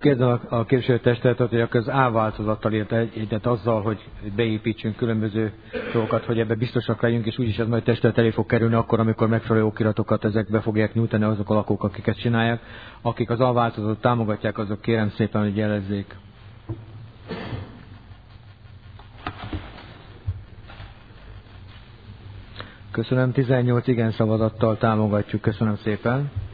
Kérdem a képviselőtestületet, hogy az A változattal ért egyet azzal, hogy beépítsünk különböző dolgokat, hogy ebbe biztosak legyünk, és úgyis ez majd testület elé fog kerülni akkor, amikor megfelelő okiratokat ezekbe fogják nyújtani azok a lakók, akik ezt csinálják. Akik az A változatot támogatják, azok kérem szépen, hogy jelezzék. Köszönöm, 18 igen szavazattal támogatjuk, köszönöm szépen.